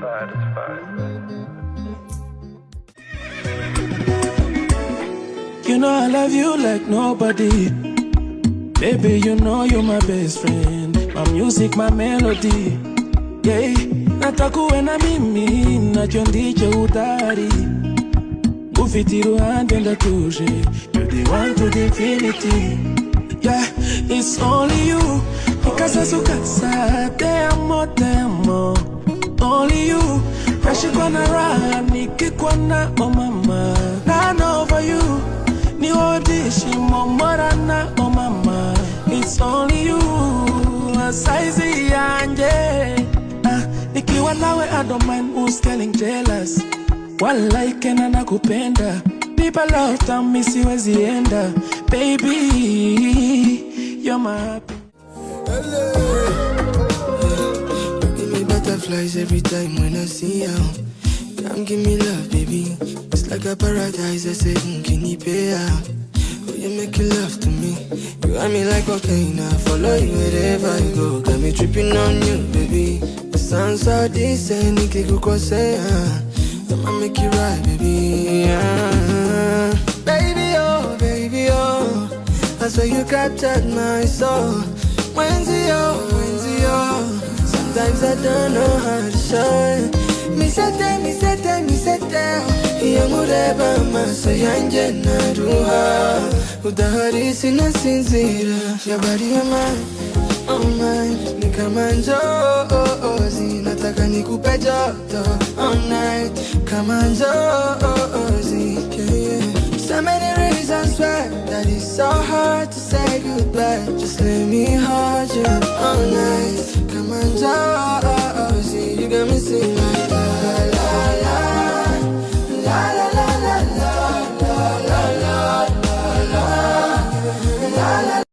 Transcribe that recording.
You know I love you like nobody. Baby, you know you're my best friend. My music, my melody. Yeah, natakuwe na mimi, nacho ndicho utari. Ufitiru handenda tushe. You're the one to the infinity. Yeah, it's only you. Ikasa sukasa, te amo. Only you. Nashikwa na raha, nikikwa na oh mama. None over you. Ni odishi momorana oh mama. It's only you. Size yanje. Nikiwa nawe I don't mind who's getting jealous. Walai kena nakupenda. Nipa love time siwezi enda. Baby, you're my happy. Give me butterflies every time when I see you. Come give me love, baby. It's like a paradise. I said, can you pay out? Oh, you make love to me. You got me like cocaine. I follow you wherever you go. Got me tripping on you, baby. The sounds so decent. I'ma make you right, baby. Baby, oh. I swear you captured my soul. When's you? Sometimes I don't know how to show. Me sete. Yamureba maso yanje naruha. Udahari sina sinzira. Yabari ya mine, oh mine. Nikama njozi, nataka nikupe joto all night. Kama njozi, yeah. So many reasons why that it's so hard to say goodbye. Just let me hold you all night. Kama njozi.